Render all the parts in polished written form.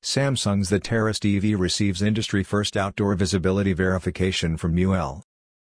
Samsung's The Terrace TV receives industry-first outdoor visibility verification from UL.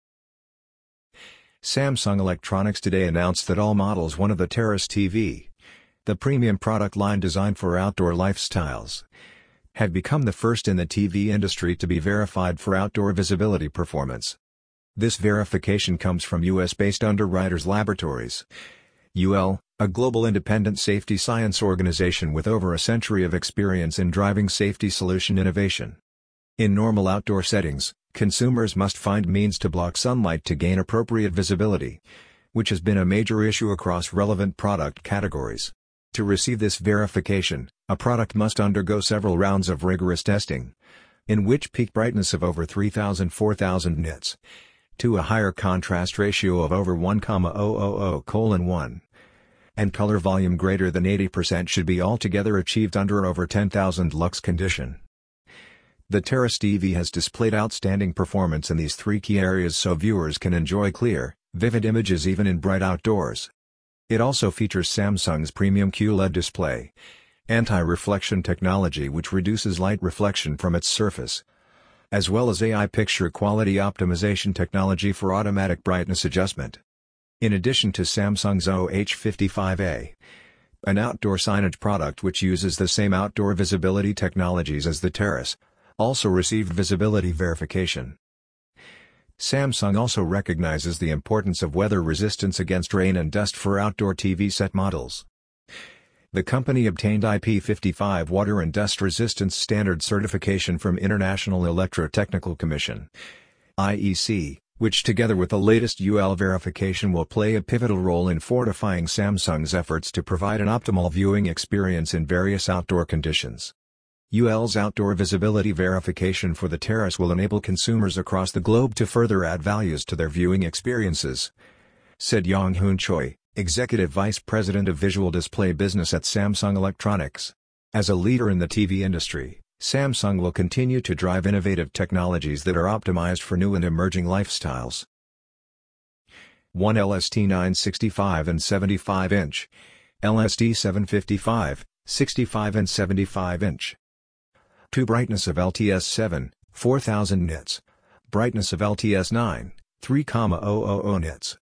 Samsung Electronics today announced that all models 1 of the Terrace TV, the premium product line designed for outdoor lifestyles, have become the first in the TV industry to be verified for outdoor visibility performance. This verification comes from US-based Underwriters Laboratories, UL, a global independent safety science organization with over a century of experience in driving safety solution innovation. In normal outdoor settings, consumers must find means to block sunlight to gain appropriate visibility, which has been a major issue across relevant product categories. To receive this verification, a product must undergo several rounds of rigorous testing, in which peak brightness of over 3000-4000 nits, to a higher contrast ratio of over 1,000:1, and color volume greater than 80% should be altogether achieved under an over 10,000 lux condition. The Terrace TV has displayed outstanding performance in these 3 key areas so viewers can enjoy clear, vivid images even in bright outdoors. It also features Samsung's premium QLED display, anti-reflection technology which reduces light reflection from its surface, as well as AI picture quality optimization technology for automatic brightness adjustment. In addition to Samsung's OH55A, an outdoor signage product which uses the same outdoor visibility technologies as the Terrace, also received visibility verification. Samsung also recognizes the importance of weather resistance against rain and dust for outdoor TV set models. The company obtained IP55 water and dust resistance standard certification from International Electrotechnical Commission (IEC), which together with the latest UL verification will play a pivotal role in fortifying Samsung's efforts to provide an optimal viewing experience in various outdoor conditions. UL's outdoor visibility verification for the Terrace will enable consumers across the globe to further add values to their viewing experiences, said Yong-Hoon Choi, Executive Vice President of Visual Display Business at Samsung Electronics. As a leader in the TV industry, Samsung will continue to drive innovative technologies that are optimized for new and emerging lifestyles. 1 LST 965 and 75-inch, LSD 755, 65 and 75-inch. 2 Brightness of LTS 7, 4000 nits. Brightness of LTS 9, 3,000 nits.